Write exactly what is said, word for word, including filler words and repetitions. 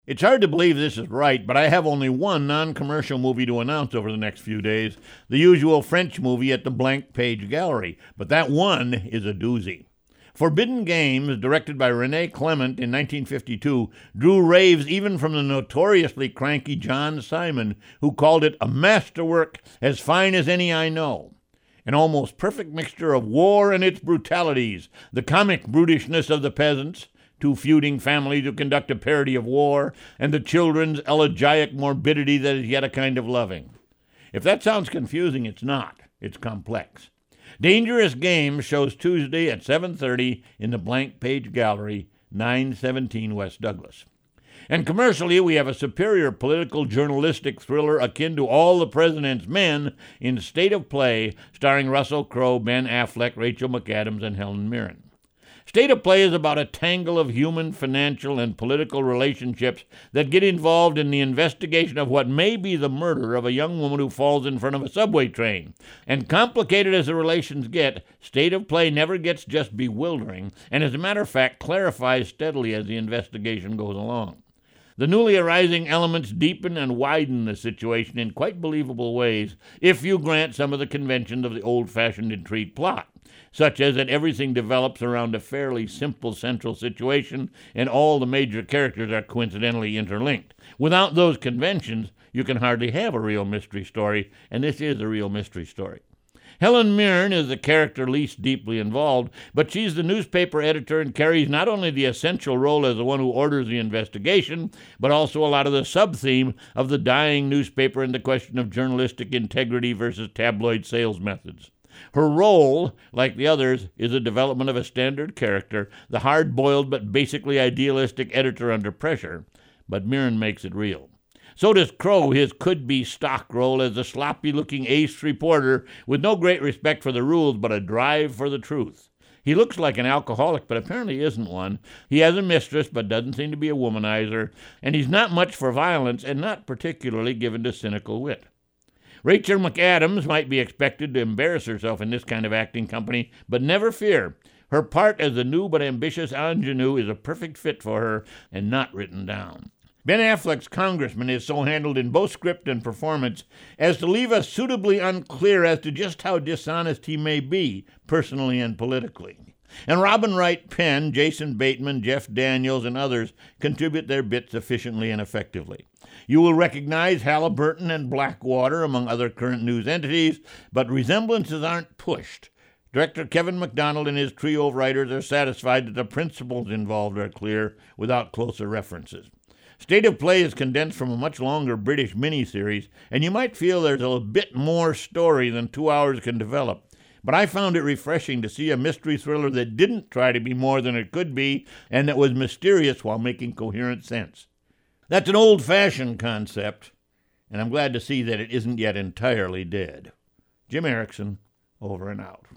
It's hard to believe this is right, but I have only one non-commercial movie to announce over the next few days, the usual French movie at the Blank Page Gallery, but that one is a doozy. Forbidden Games, directed by René Clement in nineteen fifty-two, drew raves even from the notoriously cranky John Simon, who called it a masterwork as fine as any I know. An almost perfect mixture of war and its brutalities, the comic brutishness of the peasants, two feuding families who conduct a parody of war, and the children's elegiac morbidity that is yet a kind of loving. If that sounds confusing, it's not. It's complex. Dangerous Games shows Tuesday at seven thirty in the Blank Page Gallery, nine seventeen West Douglas. And commercially, we have a superior political journalistic thriller akin to All the President's Men in State of Play, starring Russell Crowe, Ben Affleck, Rachel McAdams, and Helen Mirren. State of Play is about a tangle of human, financial, and political relationships that get involved in the investigation of what may be the murder of a young woman who falls in front of a subway train. And complicated as the relations get, State of Play never gets just bewildering, and as a matter of fact, clarifies steadily as the investigation goes along. The newly arising elements deepen and widen the situation in quite believable ways if you grant some of the conventions of the old-fashioned intrigue plot, such as that everything develops around a fairly simple central situation and all the major characters are coincidentally interlinked. Without those conventions, you can hardly have a real mystery story, and this is a real mystery story. Helen Mirren is the character least deeply involved, but she's the newspaper editor and carries not only the essential role as the one who orders the investigation, but also a lot of the sub-theme of the dying newspaper and the question of journalistic integrity versus tabloid sales methods. Her role, like the others, is a development of a standard character, the hard-boiled but basically idealistic editor under pressure, but Mirren makes it real. So does Crowe his could-be stock role as a sloppy-looking ace reporter with no great respect for the rules but a drive for the truth. He looks like an alcoholic, but apparently isn't one. He has a mistress, but doesn't seem to be a womanizer, and he's not much for violence and not particularly given to cynical wit. Rachel McAdams might be expected to embarrass herself in this kind of acting company, but never fear. Her part as the new but ambitious ingenue is a perfect fit for her and not written down. Ben Affleck's congressman is so handled in both script and performance as to leave us suitably unclear as to just how dishonest he may be, personally and politically. And Robin Wright Penn, Jason Bateman, Jeff Daniels, and others contribute their bits efficiently and effectively. You will recognize Halliburton and Blackwater among other current news entities, but resemblances aren't pushed. Director Kevin MacDonald and his trio of writers are satisfied that the principles involved are clear without closer references. State of Play is condensed from a much longer British miniseries, and you might feel there's a bit more story than two hours can develop. But I found it refreshing to see a mystery thriller that didn't try to be more than it could be, and that was mysterious while making coherent sense. That's an old-fashioned concept, and I'm glad to see that it isn't yet entirely dead. Jim Erickson, over and out.